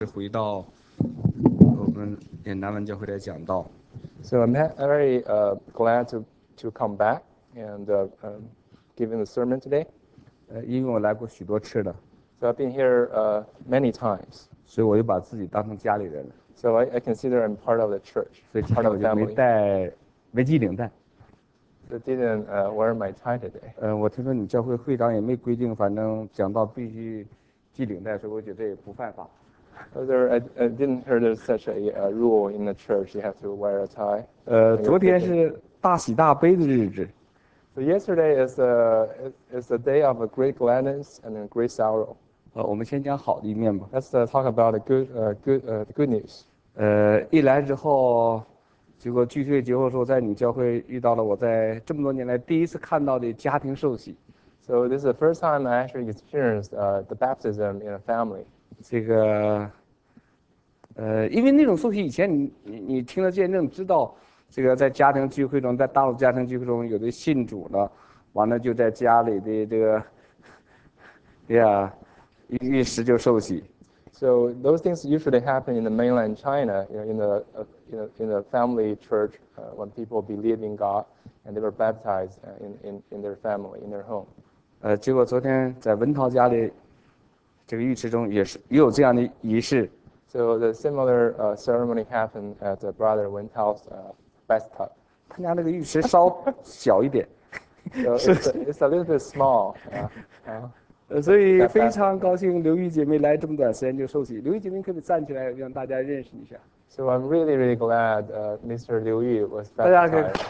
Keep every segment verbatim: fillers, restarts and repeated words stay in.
回到我们也南湾教会的讲道。 So I'm ha- very uh, glad to, to come back and uh, um, giving the sermon today. 呃，因为我来过许多次了， So I've been here uh, many times. 所以我就把自己当成家里人了。 So I, I consider I'm part of the church, 所以今 part 天 of 我 the 就没 family. 带没系领带。 So I didn't uh, wear my tie today. 呃，我听说你教会会长也没规定，反正讲道必须系领带，所以我觉得也不犯法。 So there, I, I didn't hear there's such a, a rule in the church. You have to wear a tie. 呃， when 昨 you're 天 preaching. 是大喜大悲的日子， So yesterday is a, is a day of a great gladness and a great sorrow. 呃，我们先讲好的一面吧。 Let's uh, talk about the good, uh, good, uh, the good news. 呃，一来之后，结果聚会结束之后，在你教会遇到了我在这么多年来第一次看到的家庭受洗。 So this is the first time I actually experienced uh, the baptism in a family. 这个，呃，因为那种受洗以前你你你听了见证知道，这个在家庭聚会中，在大陆家庭聚会中，有的信主了，完了就在家里的这个，哎呀，一一时就受洗。 So those things usually happen in the mainland China, you know, in the uh, in, a, in the family church uh, when people believe in God and they were baptized uh, in, in, in their family, in their home. 呃，结果昨天在文涛家里这个浴池中也是也有这样的仪式。 So the similar uh, ceremony happened at uh, Brother Wentau's uh, bathtub. 他家那个浴池稍小一点， So it's a, it's a little bit small. Uh, uh, 呃，所以 that 非 bathtub. 常高兴刘玉姐妹来这么短时间就受洗。刘玉姐妹可不可以站起来让大家认识一下？ So I'm really, really glad uh, Mister Liu Yu was 大家可以 baptized.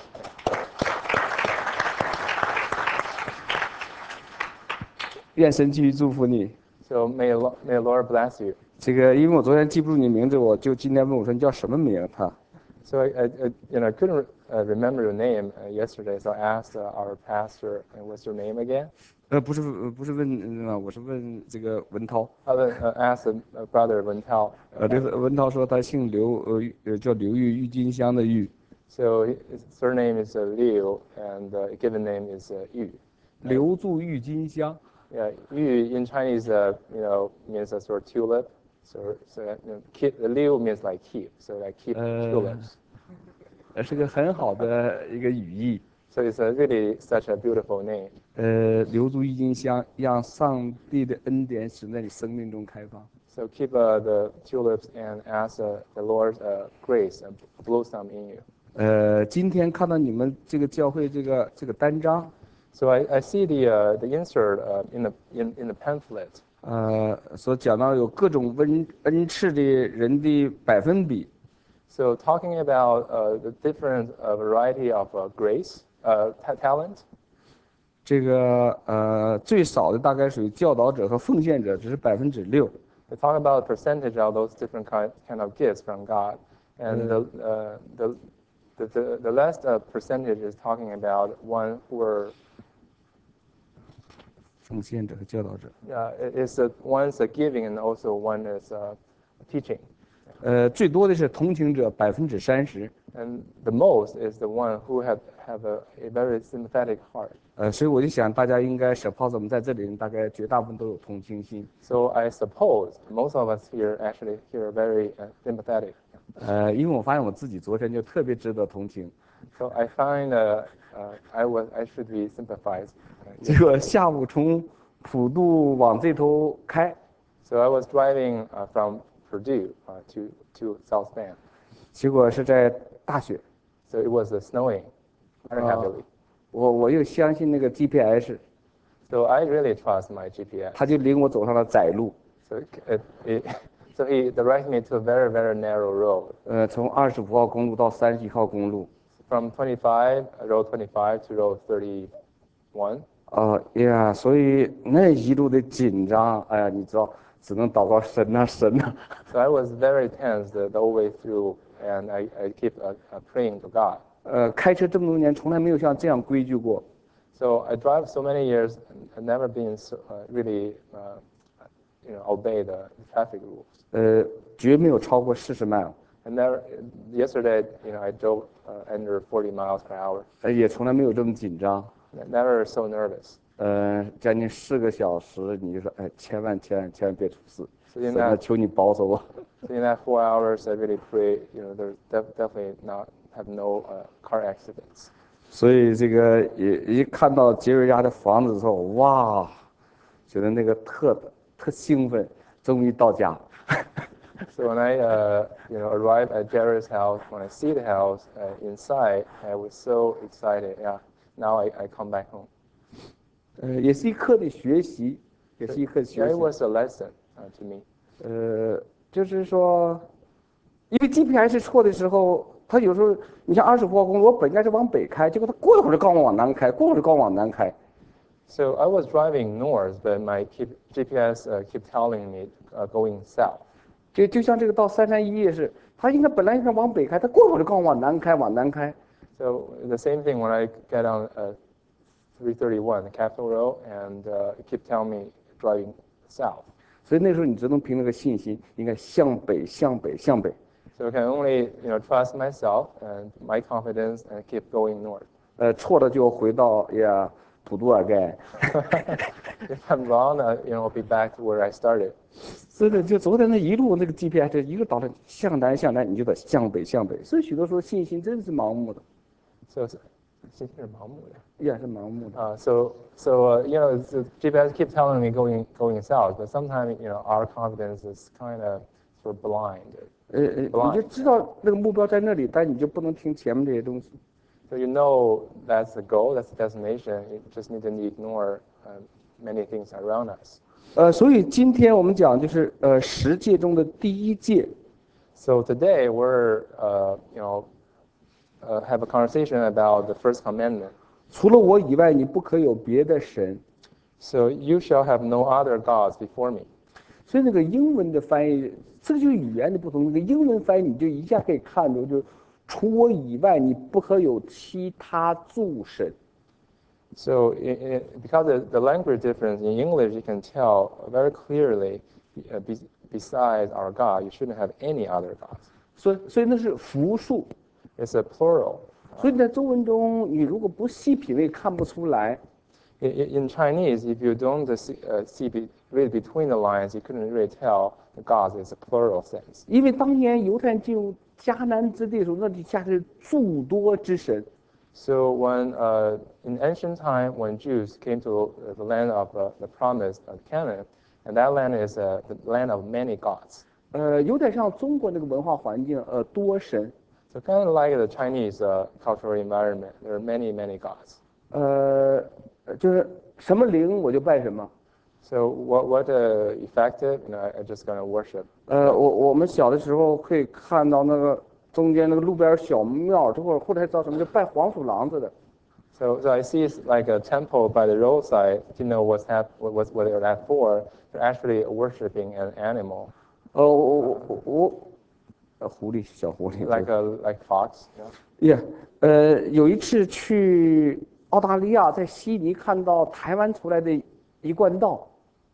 愿神继续祝福你。 So may, Lo- may the Lord bless you. 这个，因为我昨天记不住你名字，我就今天问我说你叫什么名？他， So I, I, I you know, I couldn't uh, remember your name uh, yesterday, so I asked uh, our pastor, uh, what's your name again? 呃，不是呃不是问啊，我是问这个文涛。 I uh, asked uh, Brother Wentao. 呃，这个文涛说他姓刘，呃呃叫刘玉，郁金香的郁。 So his surname is uh, Liu, and uh, given name is uh, Yu. 留住郁金香。 Yeah, Yu in Chinese, uh, you know, means a sort of tulip. So, so you know, keep, Liu means like keep, so like keep Uh, tulips. 呃，是个很好的一个语义。 So it's a really such a beautiful name. 呃，留住郁金香，让上帝的恩典使在你生命中开放。 So keep uh, the tulips and ask uh, the Lord's uh, grace uh, blossom in you. 呃，今天看到你们这个教会这个这个单张， So I, I see the uh, the insert uh, in the in, in the pamphlet. 呃，所讲到有各种恩恩赐的人的百分比。 So talking about uh, the different uh, variety of uh, grace, uh, ta- talent. 这个呃最少的大概属于教导者和奉献者，只是百分之六。 They talk about the percentage of those different kind, kind of gifts from God, and the, uh, the, the, the, the last uh, percentage is talking about one who are 奉献者和教导者。 uh, is uh, one's uh, giving and also one is uh, teaching, 呃，最多的是同情者百分之三十。 and the most is the one who have have a, a very sympathetic heart. 呃，所以我就想大家应该 suppose 我们在这里人大概绝大部分都有同情心。 So I suppose most of us here actually here are very uh, sympathetic. 呃，因为我发现我自己昨天就特别值得同情。 So I find uh, uh, I was I should be sympathized. Uh, 结果下午从普渡往这头开， So I was driving uh, from Purdue uh, to to South Bend. 结果是在大雪。 So it was uh, snowing very heavily. 我我又相信那个 G P S， So I really trust my G P S. 他就领我走上了窄路。 So it, it, so he directed me to a very very narrow road. 呃，从二十五号公路到三十一号公路。 From twenty-five, uh, road twenty-five to road thirty-one. 哦呀，所以那一路的紧张，哎呀，你知道，只能祷告神呐、神呐、 So I was very tense the, the whole way through, and I, I keep uh, uh, praying to God. 呃，开车这么多年，从来没有像这样规矩过。 So I drive so many years and I've never been so, uh, really, uh, you know, obey the traffic rules. 呃，绝没有超过四十迈， And never, yesterday, you know, I drove uh, under forty miles per hour. 呃，也从来没有这么紧张。 Never so nervous. 呃，将近四个小时，你就说，哎，千万千万千万别出事， So in 神啊， that, 求你保守我。 So in that four hours, I really pray, you know, there's def- definitely not have no uh, car accidents. 所以这个一一看到杰瑞家的房子之后，哇，觉得那个特特兴奋，终于到家。 So when I, uh, you know, arrived at Jared's house, when I see the house uh, inside, I was so excited. Yeah, now I, I come back home. 呃，也是一课的学习，也是一课 Yeah, 学 it 习。 was a lesson uh, to me. 呃，就是说，因为 G P S 错的时候，它有时候，你像二十号公路，我本该是往北开，结果它过一会儿就告诉我往南开，过一会儿就告诉我往南开。 So I was driving north, but my keep, G P S uh, keep telling me uh, going south. 就就像这个到三山一夜市，它应该本来应该往北开，它过一会儿就告诉我往南开，往南开。 So the same thing when I get on uh, three thirty-one, Capitol Road, and uh, it keep telling me driving south. 所以那时候你只能凭那个信心，应该向北，向北，向北。 So I can only, you know, trust myself and my confidence and keep going north. 呃，错了就回到呀普渡尔盖。 If I'm wrong, uh, you know, I'll be back to where I started. 真的就昨天那一路那个 G P S 一个导弹向南向南，你就得向北向北。所以许多时候信心真是盲目的， So, it's- 信心是盲目的。 也是盲目的。 Uh, so, so uh, you know, the G P S keep telling me going going south, but sometimes, you know, our confidence is kind of sort of blind. 呃呃，你就知道那个目标在那里，但你就不能听前面这些东西。 So you know that's the goal, that's the destination. You just need to ignore um, many things around us. 呃，所以今天我们讲就是呃十诫中的第一诫。 So today we're, uh, you know, uh, have a conversation about the first commandment. 除了我以外，你不可有别的神。 So you shall have no other gods before me. 所以那个英文的翻译，这个就是语言的不同。那个英文翻译你就一下可以看出，就是除我以外，你不可有其他诸神。 So in, in, because of the language difference in English, you can tell very clearly, uh, be, besides our God, you shouldn't have any other gods. 所以，所以那是复数。 It's a plural. 所以在中文中，你如果不细品味，看不出来。 In, in Chinese, if you don't see, uh, see be, read between the lines, you couldn't really tell the gods is a plural sense. 因为当年犹太人进入迦南之地的时候，那底下是诸多之神。 So when uh, in ancient time, when Jews came to the land of uh, the promise of Canaan, and that land is uh, the land of many gods. 呃，有点像中国那个文化环境，呃，多神。 So kind of like the Chinese uh, cultural environment, there are many, many gods. 呃，就是什么灵我就拜什么。 So what, what uh, effective, you know, I, I just gonna worship. 呃，我我们小的时候可以看到那个中间那个路边小庙，这会儿后来知道什么叫拜黄鼠狼子的。 So, so I see it's like a temple by the roadside. You know what's hap- what, what's what they're that for? They're actually worshiping an animal, 呃，我我我我，呃，狐狸小狐狸。 like a like fox. You know? 耶，呃，有一次去澳大利亚，在悉尼看到台湾出来的一贯道。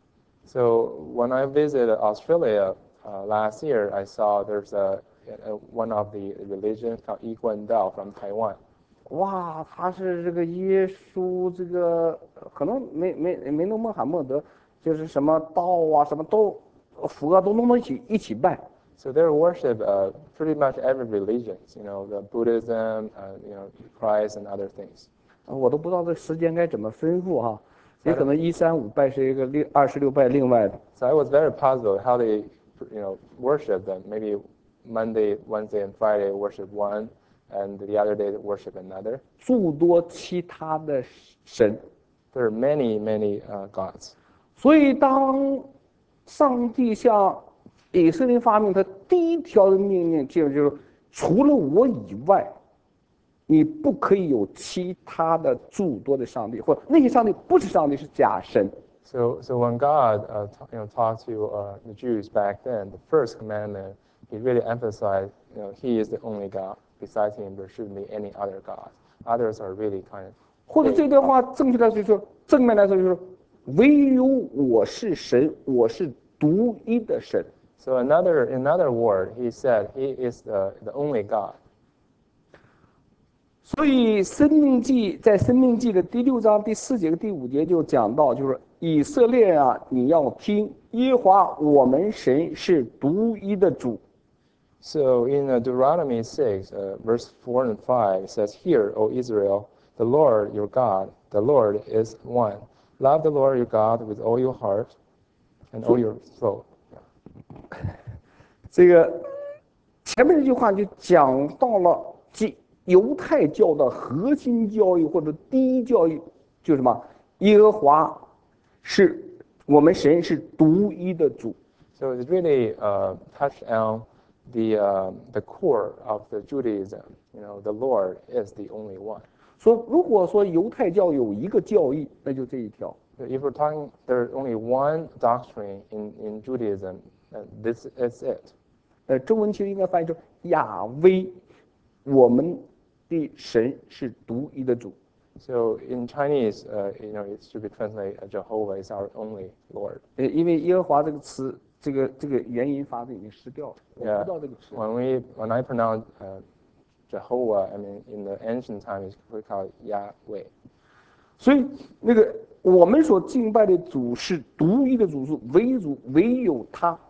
So when I visited Australia uh, last year, I saw there's a, a one of the religions called Yiguan Dao from Taiwan. 哇，他是这个耶稣，这个呃可能没没没弄穆罕默德，就是什么道啊，什么都佛啊，都弄到一起一起拜。 So they worship uh, pretty much every religion. You know, the Buddhism, uh, you know, Christ and other things. 啊我都不知道这时间该怎么分布哈，也可能一三五拜是一个另二十六拜另外的。 So I was very puzzled how they, you know, worship them. Maybe Monday, Wednesday, and Friday worship one, and the other day worship another. 诸多其他的神。 There are many, many uh, gods. 所以当上帝向以色列发命，他第一条的命令就是除了我以外，你不可以有其他的诸多的上帝，或者那些上帝不是上帝，是假神。 So, so when God, uh, t- you know, talked to uh, the Jews back then, the first commandment, He really emphasized, you know, He is the only God. Besides Him, there shouldn't be any other gods. Others are really kind of. 或者这段话正确来说就是说，正面来说就是说，唯有我是神，我是独一的神。 So another, another word, He said, He is the, the only God. 所以《生命记》在《生命记》的第六章第四节和第五节就讲到，就是以色列啊，你要听，耶和华我们神是独一的主。” So in uh, Deuteronomy six, uh, verse four and five, it says, Hear, O Israel, the Lord your God, the Lord is one. Love the Lord your God with all your heart and all your soul. 这个前面这句话就讲到了即犹太教的核心教育或者第一教育，就是什么？耶和华是我们神是独一的主。 So it's really uh, touched on the, uh, the core of the Judaism. You know, the Lord is the only one. 说如果说犹太教有一个教义，那就这一条。 So if we're talking, there's only one doctrine in, in Judaism, uh, this is it. 呃，中文其实应该翻译成亚威，我们的神是独一的主。 So in Chinese, uh, you know, it should be translated as Jehovah is our only Lord. 呃，因为耶和华这个词，这个这个元音发字已经失掉了，我不 Yeah. 知道这个词。 When we when I pronounce uh, Jehovah, I mean in the ancient times we call it Yahweh. 所以那个我们所敬拜的主是独一的主，是唯主，唯有他。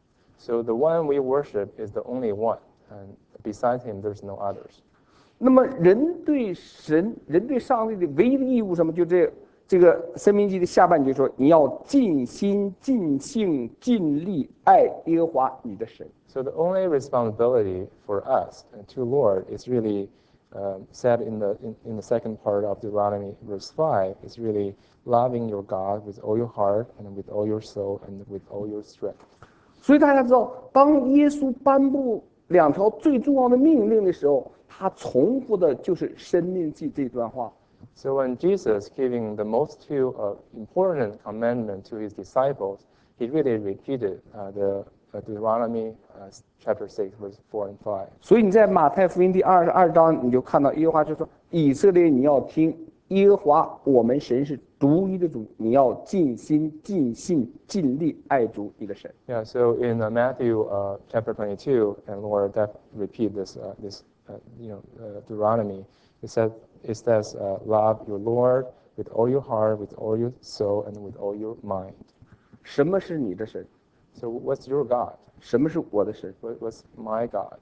So the one we worship is the only one, and besides him, there's no others. 那么人对神、人对上帝的唯一的义务什么？就这这个《申命记》的下半句说：“你要尽心、尽性、尽力爱耶和华你的神。” So the only responsibility for us and to Lord is really uh, said in the in, in the second part of Deuteronomy, verse five, is really loving your God with all your heart and with all your soul and with all your strength. 所以大家知道，当耶稣颁布两条最重要的命令的时候，他重复的就是《申命记》这段话。 So when Jesus giving the most two uh, important commandment to his disciples, he really repeated uh, the uh, Deuteronomy uh, chapter six, verse four and five. 所以你在马太福音第二十二章，你就看到耶和华就说：“以色列，你要听耶和华我们神是独一的主，你要尽心、尽性、尽力爱主你的神。” Yeah. So in uh, Matthew uh, chapter twenty-two, and Lord def- repeat this uh, this uh, you know uh, Deuteronomy. It says it says uh, love your Lord with all your heart, with all your soul, and with all your mind. 什么是你的神？ So what's your God? 什么是我的神？ What, what's my God?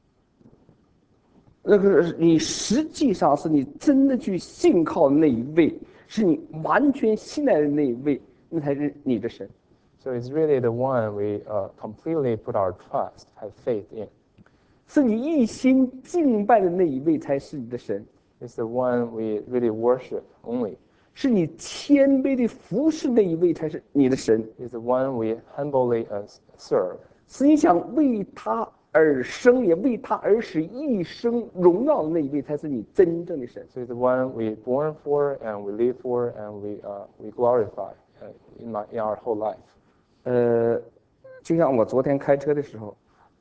那个是你实际上是你真的去信靠的那一位，是你完全信赖的那一位，那才是你的神。 So it's really the one we uh, completely put our trust, have faith in. 是你一心敬拜的那一位才是你的神， It's the one we really worship only. 是你谦卑的服侍那一位才是你的神， It's the one we humbly uh, serve. 是你想为他而生，也为他而使一生荣耀的那一位才是你真正的神。 So it's the one we born for and we live for and we uh, we glorify uh, in, my, in our whole life. 呃，就像我昨天开车的时候，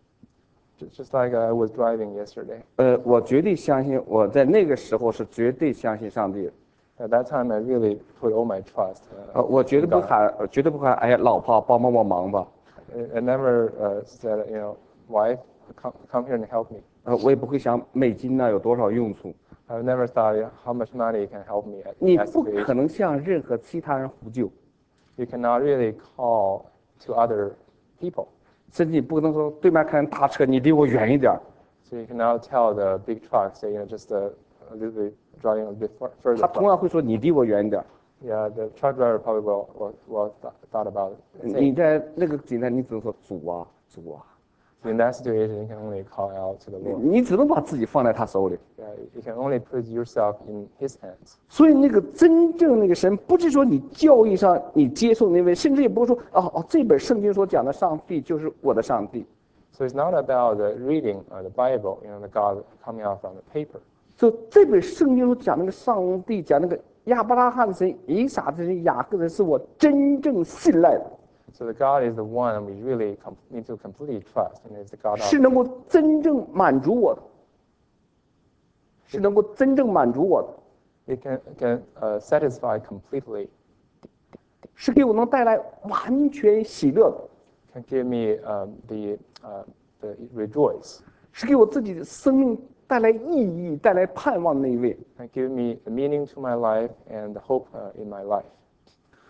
Just, just like I was driving yesterday. 呃，我绝对相信，我在那个时候是绝对相信上帝的。 At that time, I really put all my trust. 呃， Uh, 我绝对 in 不 God. 喊，呃绝对不喊，哎呀，老婆帮帮我忙吧。 I, I never uh, said, you know, wife, come, come here and help me. 呃，我也不会想美金呢有多少用处。 I've never thought yeah, how much money can help me at 你 that 不可 situation. 能向任何其他人呼救， You cannot really call to other people. 甚至你不能说对面开大车，你离我远一点儿。 So you cannot tell the big truck, say, you know, just a, a little bit driving a bit far, further. 他同 From. 样会说你离我远一点儿。 Yeah, the truck driver probably will, will, will th- thought about it. 你 Same. 在那个紧张，你只能说主啊，主啊， So in that situation, you can only call out to the 你 Lord. 你只能把自己放在他手里。 Yeah, you can only put yourself in His hands. 所以那个真正那个神，不是说你教义上你接受那位，甚至也不是说哦哦，这本圣经所讲的上帝就是我的上帝。 So it's not about the reading uh, the Bible, you know, the God coming out from the paper. 就这本圣经所讲那个上帝，讲那个亚伯拉罕的神、以撒的神、雅各的神，是我真正信赖的， So the God is the one we really com- need to completely trust, and it's the God of 是能够真正满足我的，是能够真正满足我的， it can can uh, satisfy completely, 是给我能带来完全喜乐的， can give me um, the uh, the rejoice, 是给我自己的生命带来意义、带来盼望的那一位。 can give me the meaning to my life and the hope uh, in my life.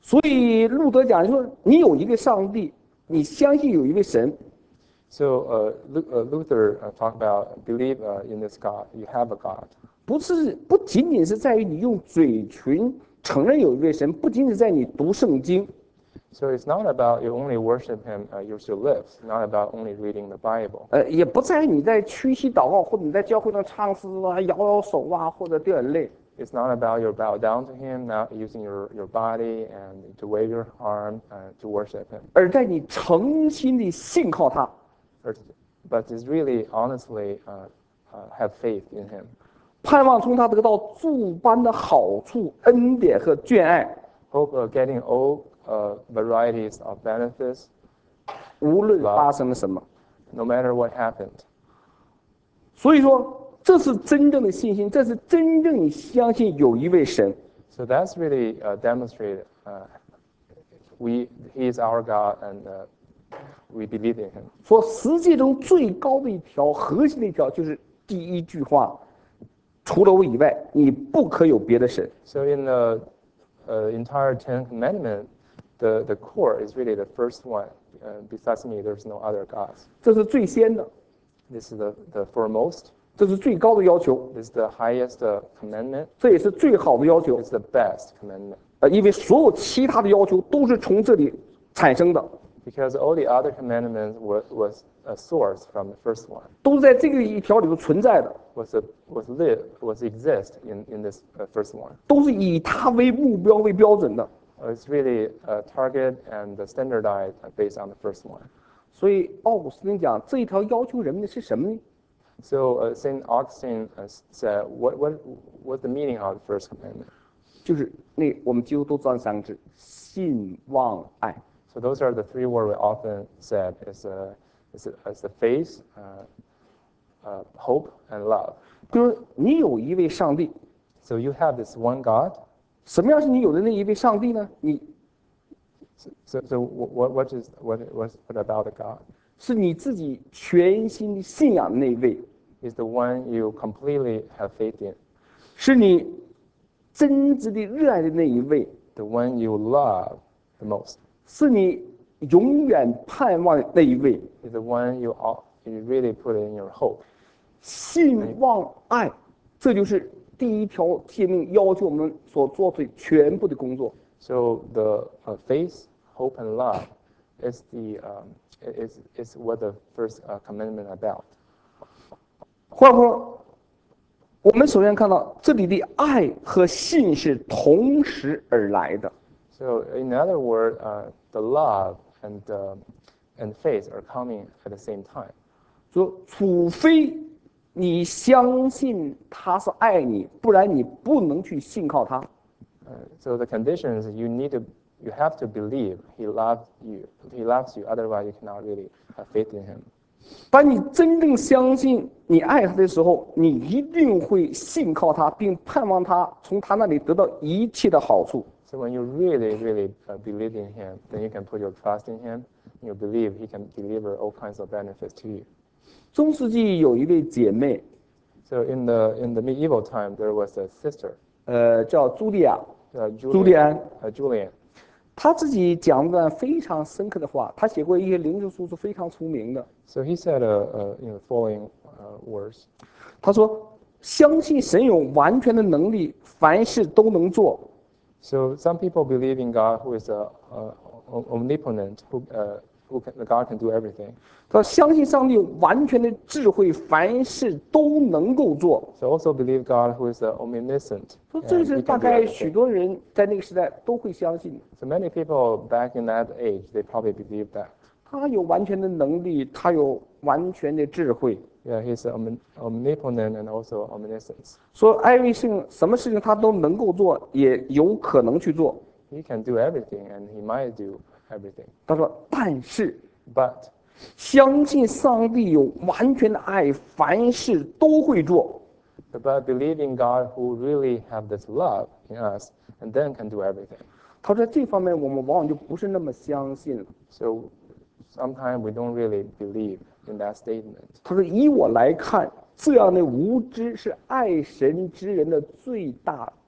所以路德讲说，你有一个上帝，你相信有一位神， So uh, Lu- uh, Luther uh, talked about believe uh, in this God. You have a God. 不是不仅仅是在于你用嘴唇承认有一位神，不仅仅在你读圣经， So it's not about you only worship Him uh, with your lips, not about only reading the Bible. 呃，也不在于你在屈膝祷告，或者你在教会上唱诗啊、摇摇手啊，或者掉眼泪。 It's not about you bow down to Him, not using your, your body and to wave your arm uh, to worship Him. 而在你诚心的信靠他， Or- But it's really honestly uh, uh, have faith in Him. 盼望从他得到诸般的好处、恩典和眷爱， Hope of getting all uh, varieties of benefits, 无论发生了什么。 no matter what happened. 所以说，这是真正的信心，这是真正你相信有一位神。 So that's really uh, demonstrated. Uh, we, He is our God, and uh, we believe in Him. 说世界中最高的一条、核心的一条，就是第一句话：除了我以外，你不可有别的神。 So in the uh, entire Ten Commandments, the, the core is really the first one. Uh, besides me, there's no other gods. 这是最先的， This is the, the foremost. 这是最高的要求， This is the highest uh, commandment. 这也是最好的要求。 It's the best commandment. 呃，因为所有其他的要求都是从这里产生的， Because all the other commandments was, was a source from the first one. 都是在这个一条里头存在的， Was a, was live was exist in, in this uh, first one. 都是以它为目标为标准的。 Uh, It's really uh, target and standardized uh, based on the first one. 所以奥古斯丁讲，这一条要求人们的是什么呢？ So uh, Saint Augustine uh, said, what, what, what's the meaning of the first commandment? 就是那我们几乎都知道那三个字：信、望、爱。 So those are the three words we often said is, uh, is, is the faith, uh, uh, hope, and love. 就是你有一位上帝， So you have this one God. 什么样是你有的那一位上帝呢？你 So, so, so what, what is what, what, what about the God? 是你自己全心的信仰的那一位， Is the one you completely have faith in, 是你真挚的热爱的那一位， the one you love the most, 是你永远盼望的那一位。 is the one you all, you really put in your hope. 信望爱，这就是第一条诫命要求我们所做的全部的工作。 So the uh, faith, hope, and love is the um, is is what the first uh, commandment about. 换句话说，我们首先看到这里的爱和信是同时而来的。 So in other words, uh, the love and uh, and faith are coming at the same time. 说，除非你相信他是爱你，不然你不能去信靠他。 Uh, so the condition is you need to you have to believe he loves you. He loves you. Otherwise, you cannot really have faith in him. 当你真正相信你爱他的时候，你一定会信靠他，并盼望他从他那里得到一切的好处。 So when you really, really uh, believe in him, then you can put your trust in him. And you believe he can deliver all kinds of benefits to you. 中世纪有一位姐妹， So in the in the medieval time, there was a sister, 呃，叫茱莉亚， uh, 朱利 Julian. 安， Uh, Julian. 她自己讲一段非常深刻的话。她写过一些灵修书，是非常出名的。 So he said, uh, uh, you know, following uh, words. 她说：“相信神有完全的能力，凡事都能做。 So some people believe in God who is uh, uh, omnipotent, who uh, who can, the God can do everything. 她说相信上帝有完全的智慧，凡事都能够做。 So also believe God who is uh, omniscient. 说 and 这 he 是 can 大 do 概许 everything. 多人在那个时代都会相信的。 So many people back in that age, they probably believe that. 他有完全的能力，他有完全的智慧。 Yeah, he's omni- omnipotent and also omniscient. 说艾维圣什么事情他都能够做，也有可能去做。 He can do everything and he might do everything. 他说，但是 But 相信上帝有完全的爱，凡事都会做。 but believing God who really have this love in us and then can do everything. 他说这方面我们往往就不是那么相信了。 So sometimes we don't really believe in that statement. 他说以我来看，这样的无知是爱神之人的最大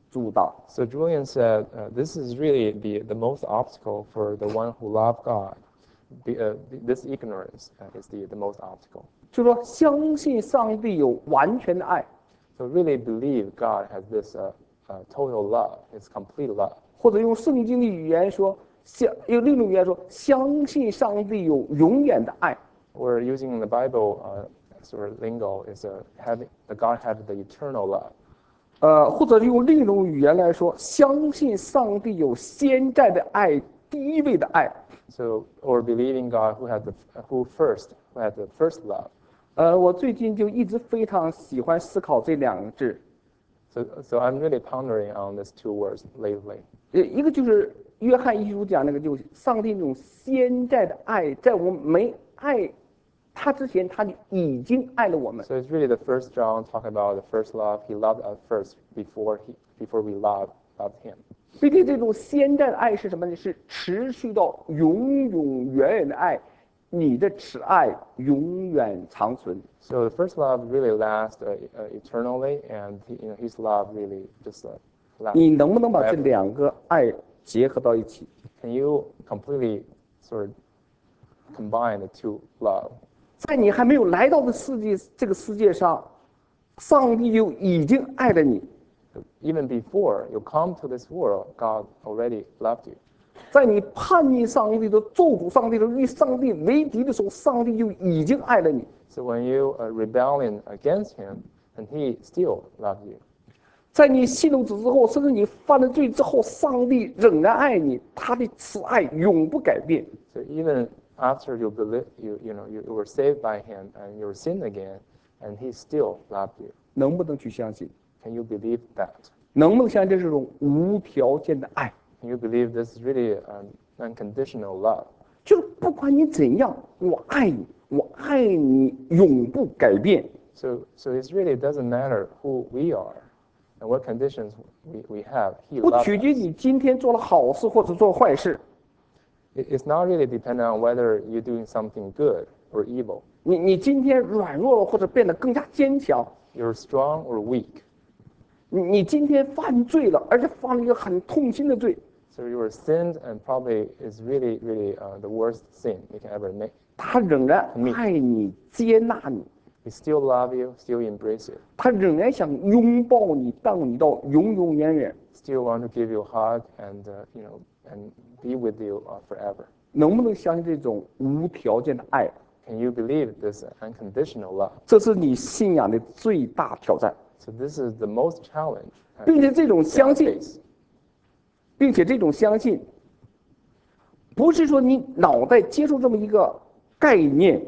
主的。 So Julian said, uh, this is really the, the most obstacle for the one who love God. The, uh, this ignorance uh, is the, the most obstacle. 就说相信上帝有完全的爱， So really believe God has this uh, uh, total love, it's complete love. 或者用圣经的语言说，相用另一种语言说，相信上帝有永远的爱。 We're using the Bible uh, sort of lingo is uh, having the God has the eternal love. 呃，或者用另一种语言来说，相信上帝有先在的爱，第一位的爱。 So or believing God who had the who first who had the first love. 呃，我最近就一直非常喜欢思考这两个字， So so I'm really pondering on these two words lately. 呃，一个就是约翰一书讲那个，就是上帝那种先在的爱，在我们没爱他之前，他就已经爱了我们。 So it's really the first John talk about the first love. He loved us first before he before we loved loved him. 并且这种先在的爱是什么呢？是持续到永永远远的爱，你的慈爱永远长存。 So the first love really lasts uh, uh, eternally, and he, you know, his love really just uh, lasts. 你能不能把这 forever. 两个爱结合到一起？ Can you completely sort of combine the two love? 在你还没有来到的世界这个世界上，上帝就已经爱了你。 Even before you come to this world, God already loved you. 在你叛逆上帝的咒诅上帝的与上帝为敌的时候，上帝就已经爱了你。 So when you are rebelling against Him, and He still loved you. 在你信了主之后，甚至你犯了罪之后，上帝仍然爱你，他的慈爱永不改变。 So even after you believe, you you know you, you were saved by Him and you were sinned again, and He still loved you. 能不能去相信？ Can you believe that? 能不能相信这是种无条件的爱？ Can you believe this is really an unconditional love? 就是不管你怎样，我爱你，我爱你，永不改变。 So so it really doesn't matter who we are and what conditions we, we have. He 不 loves 取决 us. 你今天做了好事或者做坏事， It- It's not really dependent on whether you're doing something good or evil. 你你今天软弱了或者变得更加坚强， You're strong or weak. 你你今天犯罪了，而且犯了一个很痛心的罪， So you were sinned and probably is really, really uh, the worst sin you can ever make. 他仍然爱你，接纳你， He still love you, still embrace you, 他仍然想拥抱你，带你到永永远远。 still want to give you a hug and uh, you know and be with you uh, forever. 能不能相信这种无条件的爱？ Can you believe this unconditional love? 这是你信仰的最大挑战， So this is the most challenge. uh, 并且这种 we 相 cannot 信， face. 并且这种相信，不是说你脑袋接受这么一个概念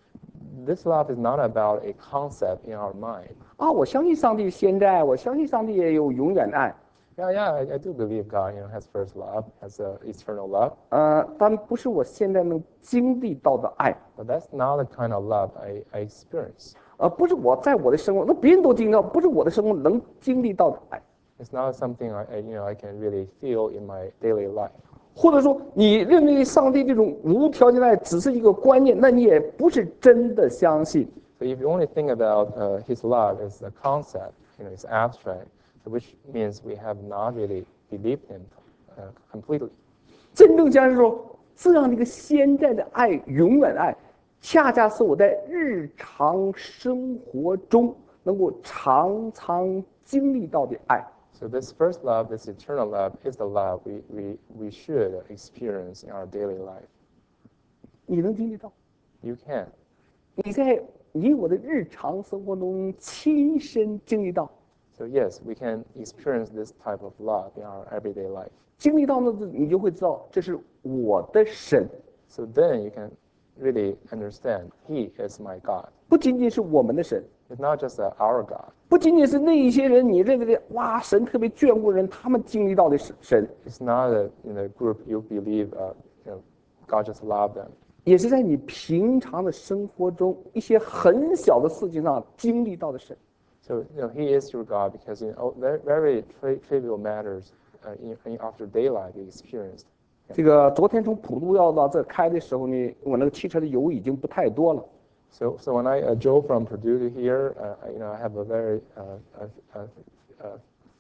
This love is not about a concept in our mind. 啊，我相信上帝现在，我相信上帝也有永远的爱， Yeah, yeah, I, I do believe God, you know, has first love, has uh, eternal love. 呃，但不是我现在能经历到的爱， But that's not the kind of love I, I experience. 呃，不是我在我的生活，那别人都经历到，不是我的生活能经历到的爱， It's not something I, I, you know, I can really feel in my daily life. 或者说你认为上帝这种无条件的爱只是一个观念，那你也不是真的相信。 So if you only think about uh, His love as a concept, you know, it's abstract, so which means we have not really believed Him uh, completely. 真正相信说这样的一个现在的爱，永远的爱，恰恰是我在日常生活中能够常常经历到的爱。 So this first love, this eternal love, is the love we, we, we should experience in our daily life. 你能经历到？ You can. 你在你我的日常生活中亲身经历到， So yes, we can experience this type of love in our everyday life. 经历到呢，你就会知道这是我的神， So then you can really understand He is my God. 不仅仅是我们的神， It's not just uh, our God. 不仅仅是那一些人你认为的哇，神特别眷顾人，他们经历到的是神， It's not a you know, group you believe uh, you know, God just loved them. 也是在你平常的生活中一些很小的事情上经历到的神。 So you know, He is your God because in all very, very tri- trivial matters uh, in, in after daylight you experienced. 这个昨天从普渡要到这开的时候呢，我那个汽车的油已经不太多了。 So, so when I uh, drove from Purdue to here, uh, I- you know, I have a very uh, uh, uh, uh,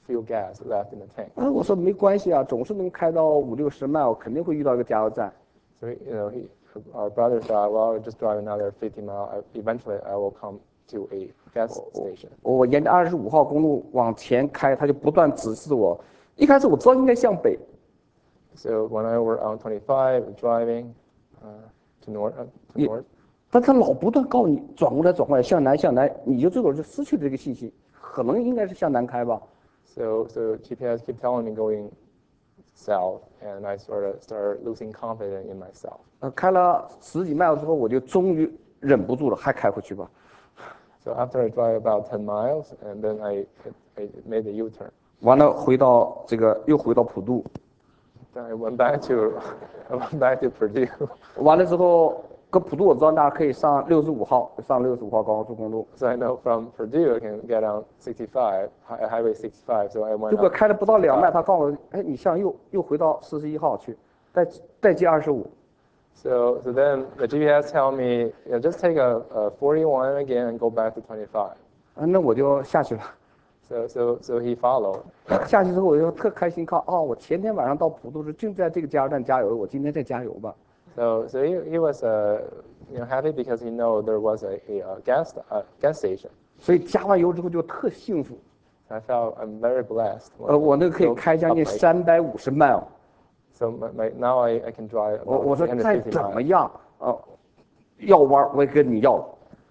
fuel gas left in the tank. 啊，我说没关系啊，总是能开到五六十迈，我肯定会遇到一个加油站。 So you know, he, our brother thought, well, I'll just drive another fifty mile. I, eventually, I will come to a gas station. 我沿着二十五号公路往前开，他就不断指示我。一开始我知道应该向北， So when I were on twenty-five, driving uh, to north, uh, to Yeah. north, 但他老不断告诉你转过来转过来，向南向南，你就这会儿就失去了这个信息，可能应该是向南开吧。 so so G P S keep telling me going south, and I sort of start losing confidence in myself. 呃，开了十几迈之后，我就终于忍不住了，还开回去吧。 So after I drive about ten miles, and then I I made a U-turn. 完了回到这个又回到普渡， Then I went back to I went back to Purdue. 完了之后跟普渡我知道那可以上六十五号，上六十五号高速公路。 So I know from Purdue I can get on sixty-five, hi- Highway sixty-five. So I 结 went 果 up 开了不到两迈， sixty-five. 他告诉我，哎，你向右又回到四十一号去，再再接二十五。 So so then the G P S tell me, you know, just take a, a forty-one again and go back to twenty-five. 啊，那我就下去了。 So so so he followed. 下去之后我就特开心，看哦，我前天晚上到普渡时正在这个加油站加油，我今天再加油吧。 So so he, he was uh, you know, happy because he know there was a, a, uh gas uh, gas station. 所以加完油之后就特幸福。 I felt I'm very blessed. when 呃，我那个可以 I 开将近 drove up like- 三百五十迈哦。 So my, my, now I, I can drive 我 about 我说 three hundred 再 fifty 怎么 miles. 样，呃，要弯我也跟你要，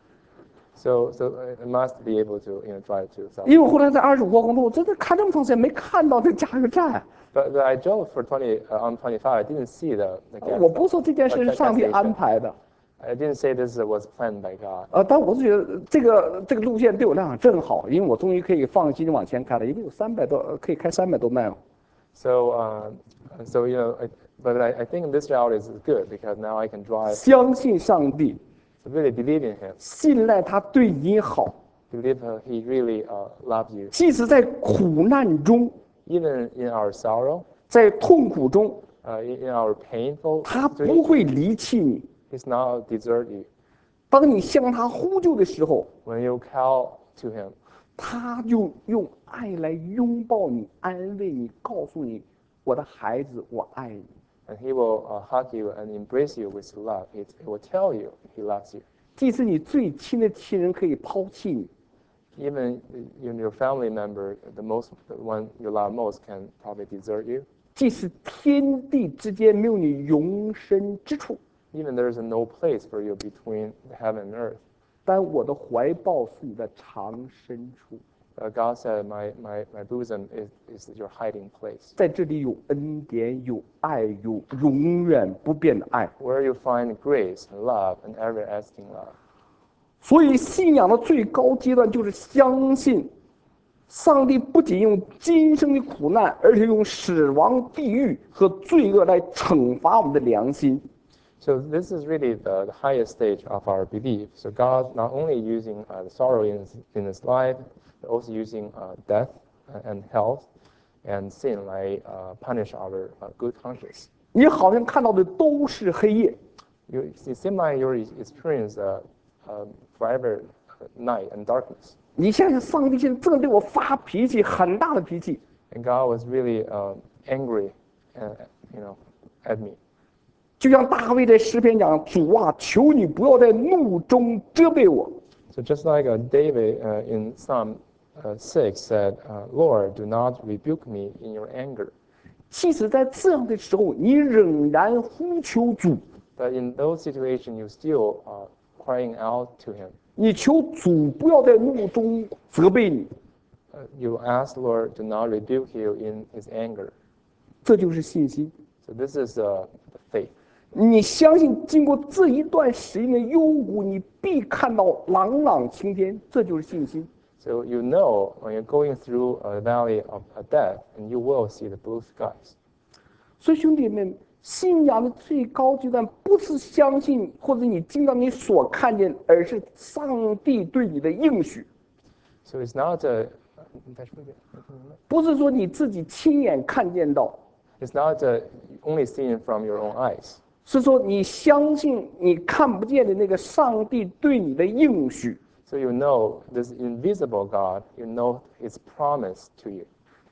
So so I must be able to you know drive to South. 因为后来在二十五号公路，我真的开这么长时间没看到这加油站。 But, but I drove for twenty uh, on twenty-five. I didn't see the, the gas. 我不是说这件事是上帝安排的， I didn't say this was planned by God. 呃，但我是觉得这个这个路线对我来讲正好，因为我终于可以放心往前开了，因为有三百多，呃可以开三百多迈哦。 So uh, so you know, I, but I, I think this route is good because now I can drive. 相信上帝， So really believe in Him. 信赖他对你好， Believe uh, He really uh, loves you. 即使在苦难中， Even in our sorrow, 在痛苦中， uh, in, in our painful 他不 situation, 会离弃你。 He's not desert you. 当你向他呼救的时候， When you call to Him, 他就用爱来拥抱你，安慰你，告诉你，我的孩子，我爱你。 and He will uh, hug you and embrace you with love. It, it will tell you He loves you. 即使你最亲的亲人可以抛弃你， Even in your family member, the most the one you love most can probably desert you. 即使天地之间没有你容身之处， Even there's no place for you between heaven and earth. 但我的怀抱是你的藏身处。 Uh, God said, my, my, my bosom is, is your hiding place. 在这里有恩典，有爱，有永远不变的爱。 Where you find grace and love and everlasting love. 所以，信仰的最高阶段就是相信，上帝不仅用今生的苦难，而且用死亡、地狱和罪恶来惩罚我们的良心。 So this is really the, the highest stage of our belief. So God not only using uh, the sorrow in his, in his life, but also using uh, death and health and sin like uh, punish our uh, good conscience. 你好像看到的都是黑夜， You, it seems like you experience uh, uh, forever night and darkness. 你想想，上帝现在正对我发脾气，很大的脾气。 And God was really uh, angry, uh, you know, at me. 就像大卫在诗篇讲：“主啊，求你不要在怒中责备我。” So just like uh, David uh, in Psalm uh, six said, uh, Lord, do not rebuke me in your anger. 即使在这样的时候，你仍然呼求主， But in those situations, you still uh, crying out to him. 你求主不要在怒中责备你， Uh, you ask Lord to not rebuke you in his anger. 这就是信心。 So this is uh, the faith. 你相信，经过这一段时间的幽谷，你必看到朗朗晴天，这就是信心。 So you know when you're going through a valley of a death, and you will see the blue skies. 所以，兄弟们，信仰的最高阶段不是相信或者你经到你所看见，而是上帝对你的应许。 So it's not a, 不是说你自己亲眼看见到， it's not a, only seen from your own eyes. 是说你相信你看不见的那个上帝对你的应许。 So you know this invisible God, you know his promise to you.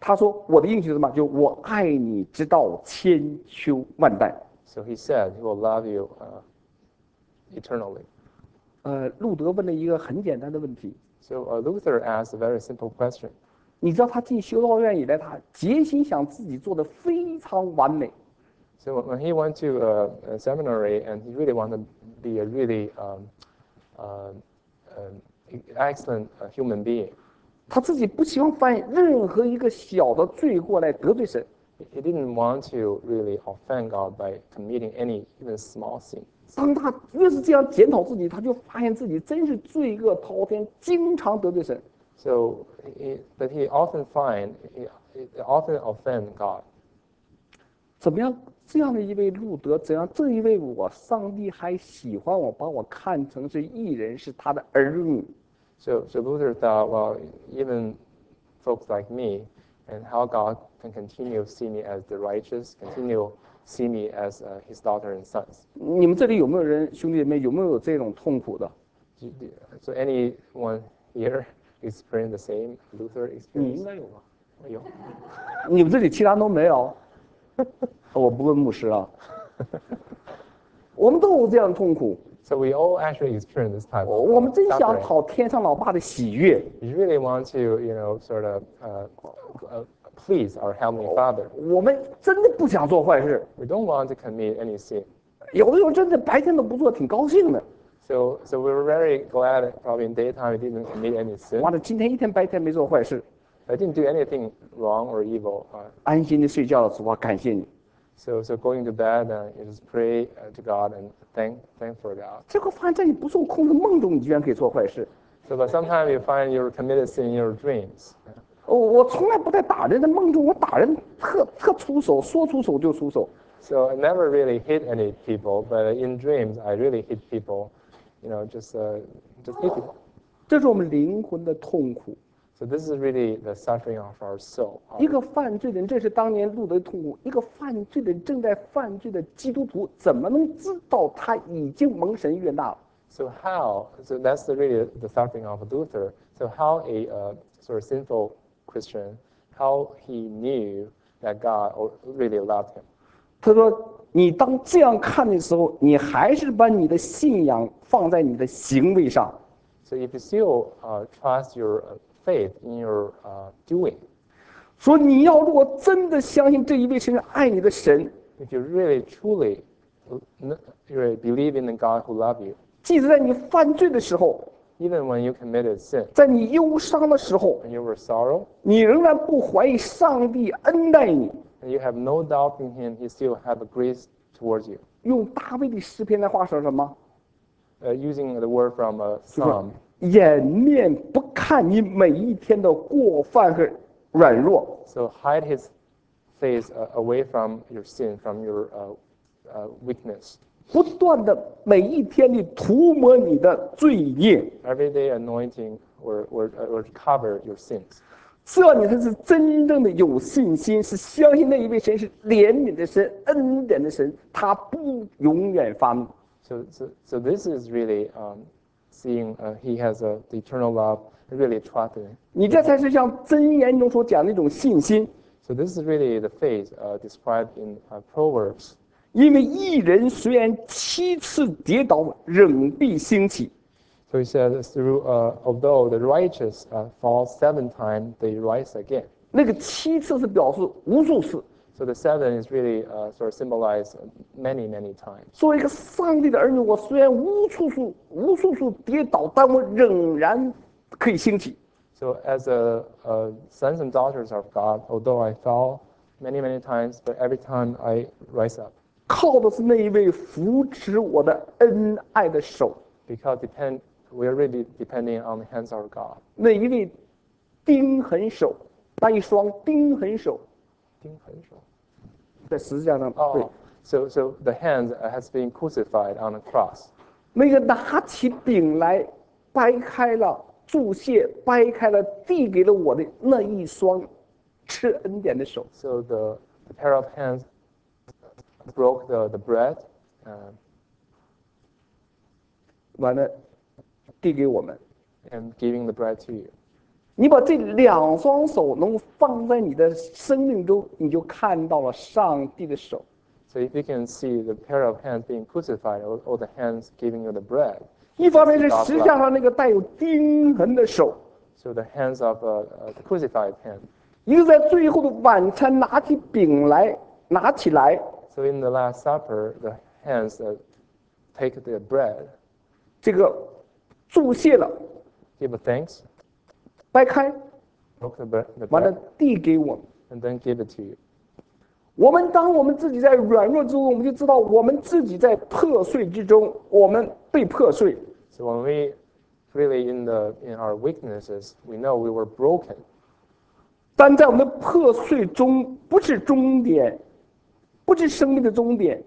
他说我的应许是什么？就我爱你直到千秋万代。 So he said he will love you uh, eternally. 呃，路德问了一个很简单的问题。 So uh, Luther asked a very simple question. 你知道他进修道院以来，他决心想自己做的非常完美。 So when he went to a, a seminary and he really wanted to be a really um, uh, uh, excellent uh, human being. 他自己不希望犯任何一个小的罪过来得罪神。 He didn't want to really offend God by committing any even small sin. 当他越是这样检讨自己，他就发现自己真是罪恶滔天，经常得罪神。 So, he, but he often find, he, he often offend God. 怎么样？这样的一位路德，怎样这一位我，上帝还喜欢我，把我看成是义人，是他的儿女。 So, so Luther thought, well, even folks like me, and how God can continue to see me as the righteous, continue see me as uh, his daughter and sons. 你们这里有没有人兄弟姐妹有没有这种痛苦的？ So anyone here experience the same Luther 你应 experience? 该有吧？ 有。 你们这里其他都没有？我不问牧师啊。我们都有这样的痛苦。 So we all actually experience this type of 我们真想 suffering. 讨天上老爸的喜悦。 We really want to, you know, sort of uh, uh, please our Heavenly Father. 我们真的不想做坏事。 We don't want to commit any sin. 有的时候真的白天都不做，挺高兴的。 So, so we were very glad that probably in daytime we didn't commit any sin. 完了，今天一天白天没做坏事， I didn't do anything wrong or evil. Uh, 安心的睡觉的主啊，感谢你。 so, so going to bed, uh, you just pray uh, to God and thank, thank for God. 结果发现在你不受控的梦中，你居然可以做坏事。 So, but sometimes you find you committed sin in your dreams. 我我从来不在打人的梦中，我打人特特出手，说出手就出手。 So I never really hit any people, but in dreams I really hit people. You know, just uh, just hit people. 这是我们灵魂的痛苦。 So this is really the suffering of our soul. 一个犯罪的人，这是当年路德的痛苦。一个犯罪的人，正在犯罪的基督徒，怎么能知道他已经蒙神悦纳了？ So how? So that's the, really the suffering of Luther. So how a uh, sort of sinful Christian, how he knew that God really loved him. 他说：“你当这样看的时候，你还是把你的信仰放在你的行为上。 So if you still uh, trust your uh, faith in your uh, doing, 说你要如果真的相信这一位神是爱你的神， if you really truly uh, really believe in the God who loves you, 即使在你犯罪的时候， even when you committed sin, 在你忧伤的时候， when you were sorrow, 你仍然不怀疑上帝恩待你。 and you have no doubt in Him, He still have a grace towards you. 用大卫的诗篇的话说什么？ Uh, using the word from a 就说 psalm, 掩面不看你每一天的过犯和软弱。 so hide His face uh, away from your sin, from your uh, uh, weakness. 不断的每一天地涂抹你的罪孽， Every day anointing or, or, or cover your sins. 这样你才是真正的有信心，是相信那一位神是怜悯的神、恩典的神，他不永远发怒。 So, so, so this is really um, seeing uh, He has a, the eternal love, really trusting. 你这才是像箴言中所讲的一种信心， So this is really the faith uh, described in uh, Proverbs. 因为一人虽然七次跌倒，仍必兴起。 So he says, through, uh, although the righteous uh, fall seven times, they rise again. 那个七次是表示无数次。 So the seven is really uh, sort of symbolized many, many times. 作为一个上帝的儿女，我虽然无数数、无数数跌倒，但我仍然可以兴起。 So as a, a sons and daughters of God, although I fall many, many times, but every time I rise up, 靠的是那一位扶持我的恩爱的手， because depend, we're really depending on the hands of God. 那一位钉痕手，那一双钉痕手，在十字架上，对 Oh, so, so the hand has been crucified on the cross. 那个拿起饼来，掰开了注谢，掰开了递给了我的那一双吃恩典的手， So the, the pair of hands broke the, the bread, uh, 完了递给我们。 and giving the bread to you. 你把这两双手能放在你的生命中，你就看到了上帝的手。 So if you can see the pair of hands being crucified, or, or the hands giving you the bread, 一方面是十字架上那个带有钉痕的手， so the hands of uh, uh, the crucified hand. 一个在最后的晚餐拿起饼来，拿起来， So in the Last Supper, the hands that take the bread, 这个注谢了， give a thanks, 掰开， broke the bread, the 完了 bread 递给我们。 and then give it to you. 我们当我们自己在软弱之中，我们就知道我们自己在破碎之中，我们被破碎。 So when we really in the in our weaknesses, we know we were broken. 但在我们的破碎中，不是终点，不是生命的终点。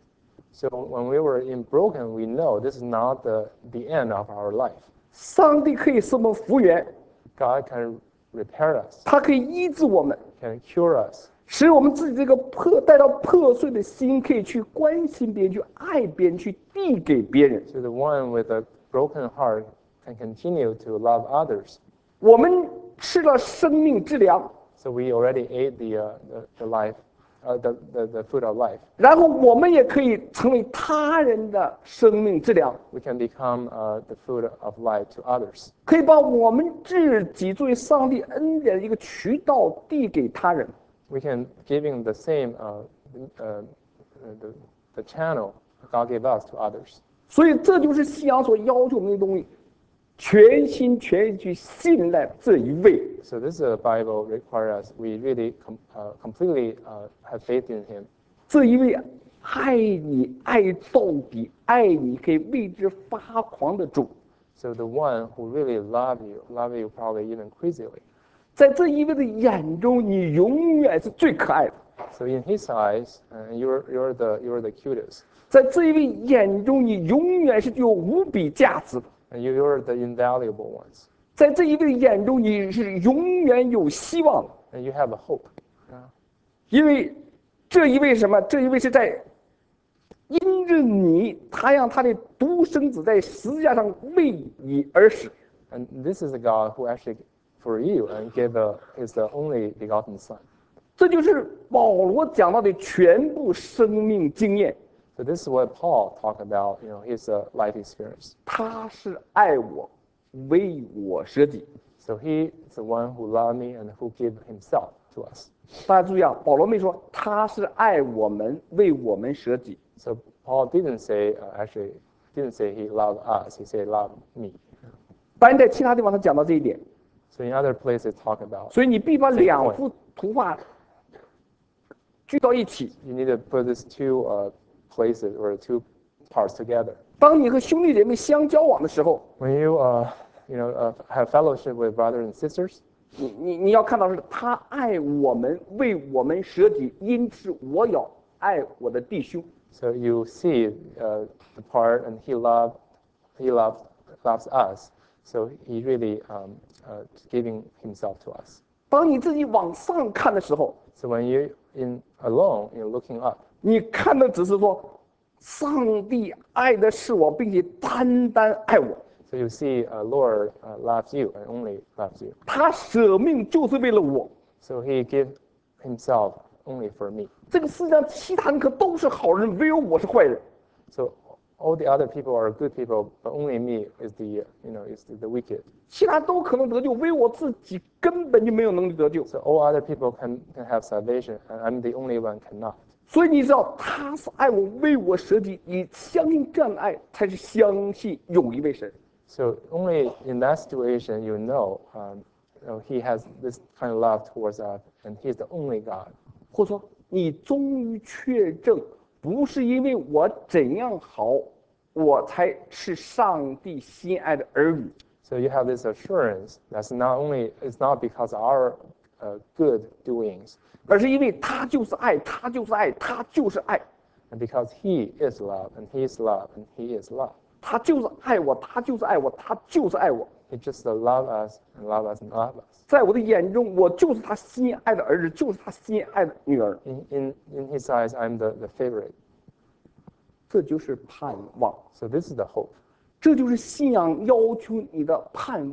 So when we were in broken, we know this is not the, the end of our life. 上帝可以使我们复原， God can repair us, 他可以医治我们， can cure us, 使我们自己这个破带到破碎的心，可以去关心别人，去爱别人，去递给别人。 so the one with a broken heart can continue to love others. 我们吃了生命之粮， So we already ate the, uh, the, the life, uh, the, the, the food of life. 然后我们也可以成为他人的生命之粮， We can become uh, the food of life to others. 可以把我们自己作为上帝恩典的一个渠道递给他人。 We can giving the same uh, uh, the, the channel God gave us to others. 所以这就是信仰所要求我们的东西，全心全意去信赖这一位。 So this uh, Bible requires us we really com- uh, completely uh, have faith in Him. 这一位爱你爱到底，爱你可以为之发狂的主， So the one who really love you, love you probably even crazily. 在这一位的眼中，你永远是最可爱的； So in His eyes, uh, you're you're the you're the cutest, 在这一位眼中，你永远是具有无比价值的； and you, you're the invaluable ones, 在这一位眼中，你是永远有希望的。 and you have a hope. 因为这一位什么？这一位是在因着你，他让他的独生子在十字架上为你而死。 And this is the God who actually for you and gave a, His the only begotten Son. 这就是保罗讲到的全部生命经验。 So this is what Paul talked about, you know, his uh, life experience. 他是爱我，为我舍己。 So He is the one who loved me and who gave Himself to us. 大家注意啊，保罗没说他是爱我们，为我们舍己。 So Paul didn't say uh, actually didn't say He loved us. He said love me. 但在其他地方他讲到这一点， So in other places talk about. 所以你必把两幅图画聚到一起。 You need to put these two uh, places or two parts together. 当你和兄弟姐妹相交往的时候， When you uh, you know uh, have fellowship with brothers and sisters, 你你你要看到是他爱我们，为我们舍己，因此我要爱我的弟兄。 so you see uh, the part, and He loved He loves loves us. So He really um, uh, giving Himself to us. 当你自己往上看的时候， So when you in alone, you're looking up. 你看的只是说，上帝爱的是我，并且单单爱我。 So you see, uh, Lord uh, loves you and only loves you. 他舍命就是为了我。 So He gave Himself only for me. 这个世界上其他人可都是好人，唯有我是坏人。 So all the other people are good people, but only me is the you know is the, the wicked. 其他都可能得救，唯有我自己根本就没有能力得救。 So all other people can, can have salvation, and I'm the only one cannot. 所以你知道他是爱我，为我舍己。你相信这样的爱，才是相信有一位神。 So only in that situation you know, um, you know He has this kind of love towards us, and He's the only God. 或者说，你终于确证，不是因为我怎样好，我才是上帝心爱的儿女。 So you have this assurance that's not only it's not because of our uh, good doings, 而是因为他就是爱，他就是爱，他就是爱， and because He is love, and He is love, and He is love. 他就是爱我，他就是爱我，他就是爱我。 He just love us and love us and love us. 在我的眼中，我就是他心爱的儿子，就是他心爱的女儿。 In in in His eyes, I'm the, the favorite. 这就是盼望， So this is the hope. 这就是信仰要求你的盼望。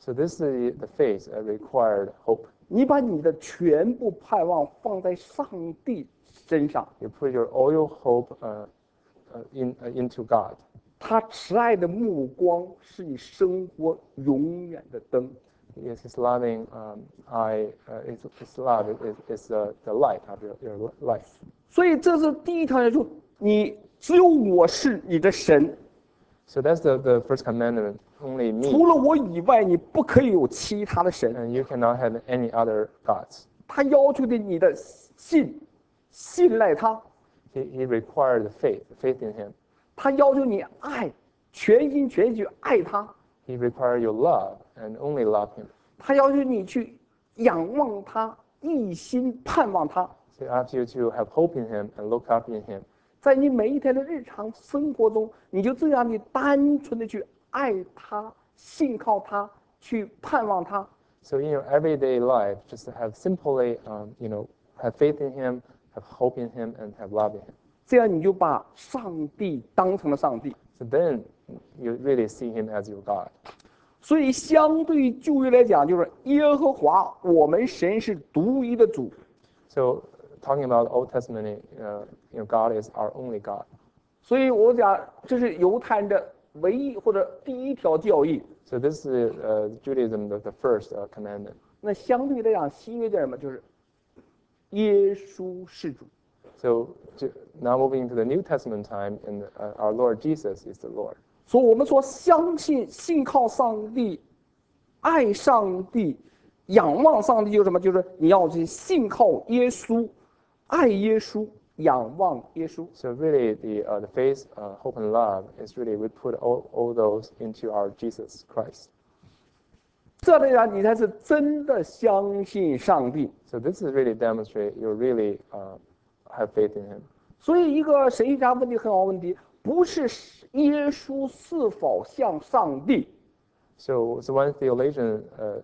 So this is the faith that required hope. 你把你的全部盼望放在上帝身上， You put your all your hope uh, uh, in uh, into God. 他慈爱的目光是你生活永远的灯。 Yes, His loving um, eye, uh, His, His love is, is uh, the light of your, your life. 所以这是第一条要求，你只有我是你的神， So that's the, the first commandment. Only 除 me, 了我以外，你不可以有其他的神。 and you cannot have any other gods. 他要求的你的信，信赖他； He, he required faith, faith in Him. 他要求你爱，全心全意去爱他； He required your love and only love Him. 他要求你去仰望他，一心盼望他。 So he asks you to have hope in Him and look up in Him. 在你每一天的日常生活中，你就这样，你单纯的去爱他，信靠他，去盼望他。 So in your everyday life, just to have simply, um, you know, have faith in Him, have hope in Him, and have love in Him. 这样你就把上帝当成了上帝。 So then you really see Him as your God. 所以，相对于旧约来讲，就是耶和华，我们神是独一的主。 So talking about the Old Testament, uh, you know, God is our only God. 所以我讲，这是犹太人的唯一或者第一条教义。 So this is uh, Judaism, the, the first uh, commandment. 那相对来讲，新约叫什么？就是耶稣是主。 So to, now moving to the New Testament time, and uh, our Lord Jesus is the Lord. 所以我们说，相信、信靠上帝、爱上帝、仰望上帝，就是什么？就是你要去信靠耶稣、爱耶稣、仰望耶稣。 So really, the uh, the faith, uh, hope, and love is really we put all, all those into our Jesus Christ. 这样来讲，你才是真的相信上帝。 So this is really demonstrate you really uh, have faith in Him. 所以，一个神学家问题很好问题，不是耶稣是否像上帝， So, so one theologian uh,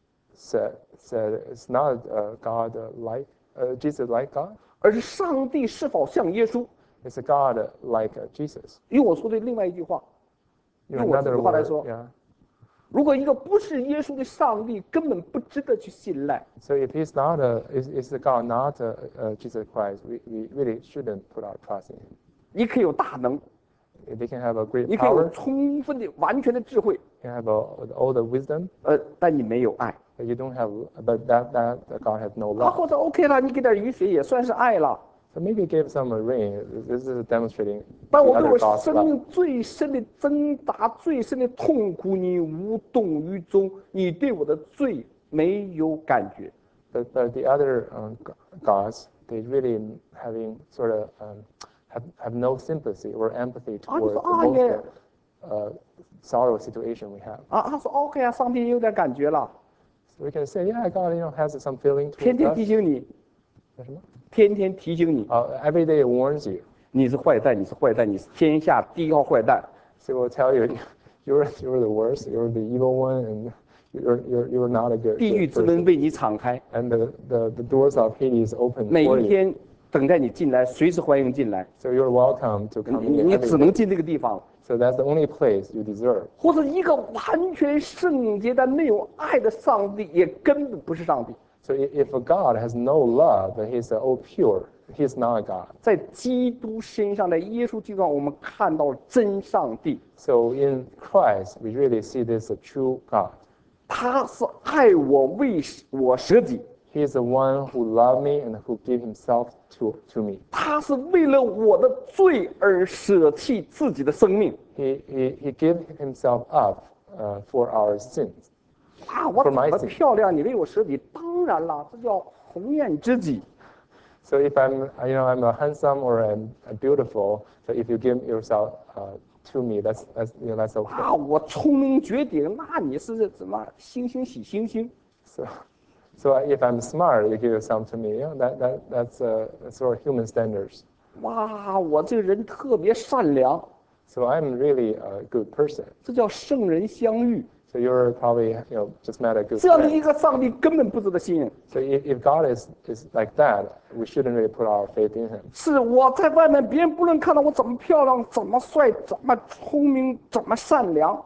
said said it's not uh, God uh, like uh, Jesus like God. 而是上帝是否像耶稣。 It's a God uh, like uh, Jesus. 用我说的另外一句话， In 用我自己 another 的话来 word, 说， yeah. 如果一个不是耶稣的上帝，根本不值得去信赖。 So if He's not a is is the God not uh, uh, Jesus Christ, we, we really shouldn't put our trust in Him. 你可以有大能， If He can have a great 你可以有 power, 充分的、完全的智慧， can have a, all the wisdom, 呃，但你没有爱。 but you don't have, but that that God has no 啊， love. 或者 OK 了，你给点雨水也算是爱了。 So maybe give some uh, rain. This is demonstrating 但 the 我对 other 我 God's 生 love. 命最深的挣扎、最深的痛苦，你无动于衷，你对我的罪没有感觉。 But, but the other um, g- gods, they really having sort of um, have, have no sympathy or empathy towards the ah, most yeah. uh, sorrow situation we have. 啊，他说 OK 啊，上帝有点感觉了， So we can say, yeah, God, you know, has some feeling 天 towards 天 us. 提醒你， 什么？ 天天提醒你， Uh, every day it warns you. 你是坏蛋，你是坏蛋，你是天下第一号坏蛋。 So it will tell you, you're you're the worst, you're the evil one, and you're you're you're not a good, 地狱 good 之门 person. 为你敞开， And the, the, the doors of Hades open 每 for 一 you. 天等待你进来，随时欢迎进来。 So you're welcome to come 你 in 你 every 只能 day. 进这个地方， So that's the only place you deserve. 或者一个完全圣洁但没有爱的上帝，也根本不是上帝。 So i- if a God has no love, but He's uh, all pure, He's not a God. 在基督身上，在耶稣基督上，我们看到真上帝， So in Christ, we really see this a true God. 他是爱我，为我舍己， He is the one who loved me and who gave Himself to, to me. 他是为了我的罪而舍弃自己的生命。 He, he, he gave Himself up uh, for our sins. 啊，我 For 长 my 得 sin. 漂亮，你为我舍己，当然了，这叫红颜知己。 So if I'm, uh, you know, I'm a handsome or I'm uh, beautiful, so if you give yourself uh, to me, that's, that's, you know, that's okay. 啊，我聪明绝顶，那你是什么星星洗星星？ So, so if I'm smart, you give yourself to me. You know, that, that, that's uh, sort of human standards. 哇，我这个人特别善良， So I'm really a good person. 这叫圣人相遇。 So you're probably, you know, just met a good 这样的一 friend. 个上帝根本不值得信任。 So if, if God is, is like that, we shouldn't really put our faith in Him. 是我在外面，别人不论看到我怎么漂亮、怎么帅、怎么聪明、怎么善良，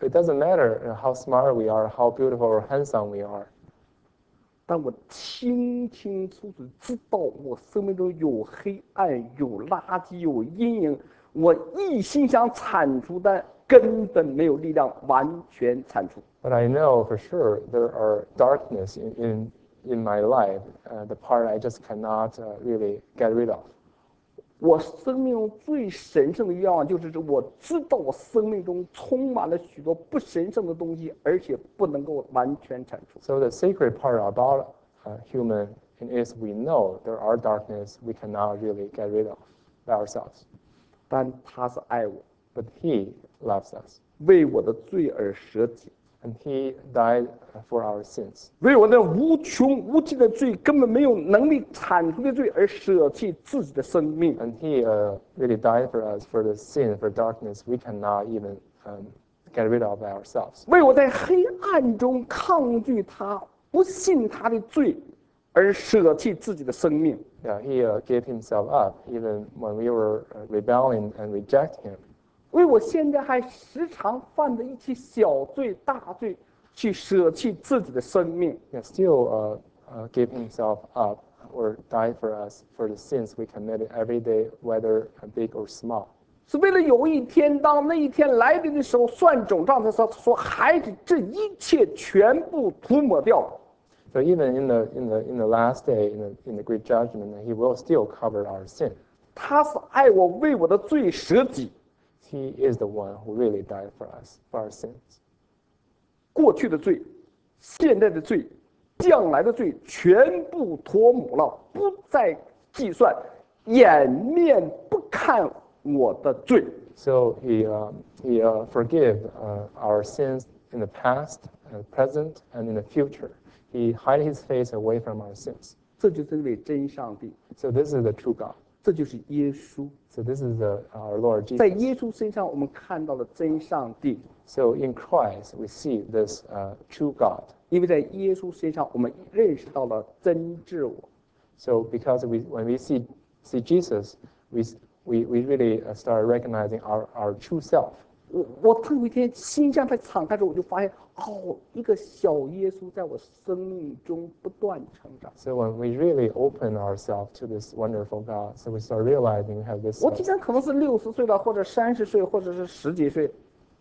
it doesn't matter how smart we are, how beautiful or handsome we are. 但我清清楚楚知道我生命中有黑暗、有垃圾、有阴影，我一心想铲除的，根本没有力量完全铲除。 But I know for sure there are darkness in in, in my life, uh, the part I just cannot uh, really get rid of. 我生命中最神圣的愿望就是我知道我生命中充满了许多不神圣的东西，而且不能够完全铲除。 So the sacred part about uh, human is we know there are darkness we cannot really get rid of by ourselves. 但他是爱我， But He loves us, 为我的罪而舍己， and He died for our sins. 为我那无穷无尽的罪，根本没有能力铲除的罪而舍弃自己的生命。 And He uh, really died for us for the sin, for darkness we cannot even um, get rid of by ourselves. 为我在黑暗中抗拒他、不信他的罪而舍弃自己的生命。 Yeah, He uh, gave Himself up even when we were uh, rebelling and reject Him. 为我现在还时常犯的一些小罪、大罪，去舍弃自己的生命。 Yeah, still uh, uh, gave Himself up or died for us for the sins we committed every day, whether big or small. 是为了有一天，当那一天来临的时候，算总账的时候，他说：“孩子，这一切全部涂抹掉。” So even in the in the in the last day, in the in the great judgment, He will still cover our sin. 他是爱我，为我的罪舍己。 He is the one who really died for us, for our sins. 过去的罪、现在的罪、将来的罪，全部涂抹了，不再计算，掩面不看我的罪。 So He uh, He uh, forgive uh, our sins in the past, uh, present, and in the future. He hide His face away from our sins. 这就是那位真上帝， So this is the true God. 这就是耶稣。 So this is the, our Lord 在 Jesus. 耶稣身上，我们看到了真上帝， So in Christ, we see this uh, true God. 因为在耶稣身上，我们认识到了真自我。 So because we, when we see, see Jesus, we, we, we really uh, start recognizing our, our true self. 我我突然有一天心向在敞开之后，我就发现，哦，一个小耶稣在我生命中不断成长。 So when we really open ourselves to this wonderful God, so we start realizing we have this. 我 Uh, 今天可能是六十岁了，或者三十岁，或者是十几岁，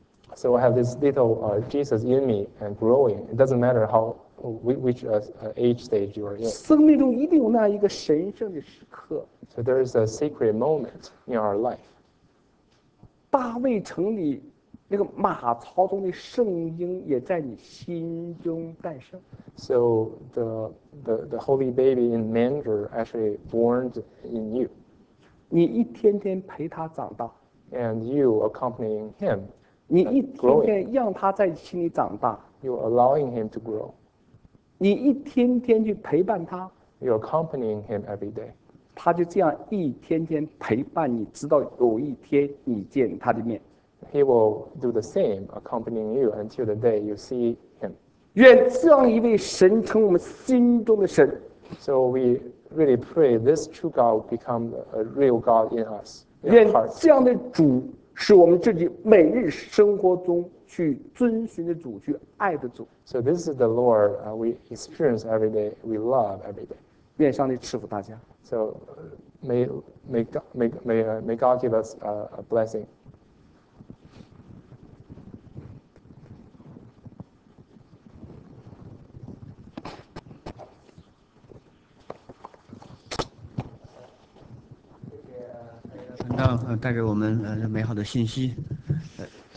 so I have this little uh, Jesus in me and growing. It doesn't matter how whi- which uh, uh, age stage you are in. 生命中一定有那样一个神圣的时刻。 So there is a sacred moment in our life. 大卫城里那个马槽中的圣婴也在你心中诞生。 So the, the, the holy baby in manger actually born in you, 你一天天陪他长大， and you accompanying him, 你一天天让他在心里长大， you allowing him to grow, 你一天天去陪伴他， you accompanying him every day. 他就这样一天天陪伴你，直到有一天你见他的面。 He will do the same, accompanying you until the day you see him. 愿这样一位神成我们心中的神。 So we really pray this true God will become a real God in us, in 愿 our hearts. 这样的主是我们自己每日生活中去遵循的主，去爱的主。 So this is the Lord uh, we experience every day, we love every day. 愿上帝赐福大家。 So uh, may, may, God- may, may, uh, may God give us uh, a blessing. Thank 传道呃带给我们呃美好的信息。